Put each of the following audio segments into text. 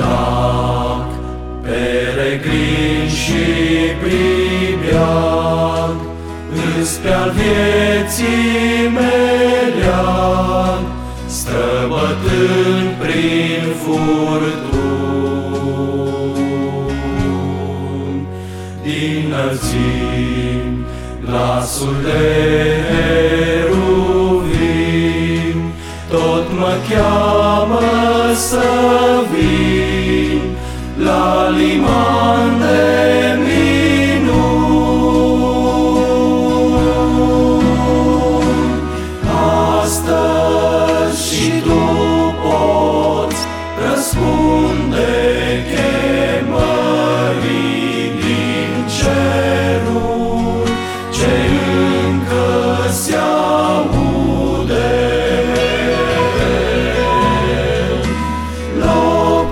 Sărac, peregrin și pribeag, îs pe-al vieții meleag, străbătând prin furtuni. Din înălțimi, glasul de heruvim, tot mă cheamă să vin la liman de minuni. Astăzi și tu poți răspunde chemării din ceruri ce încă se aude. Loc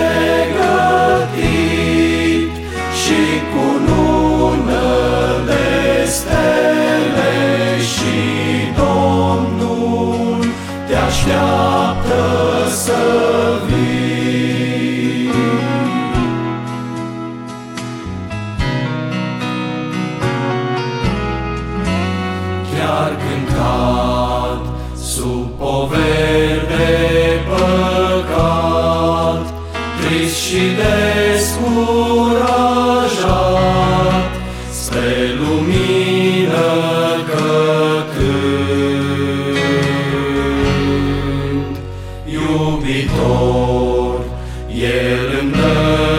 pregătit și cunună de stele și Domnul te așteaptă să vii. Chiar când cad sub poveri de păcat, trist și descurajat, spre lumină cătând, iubitor, El îmi dă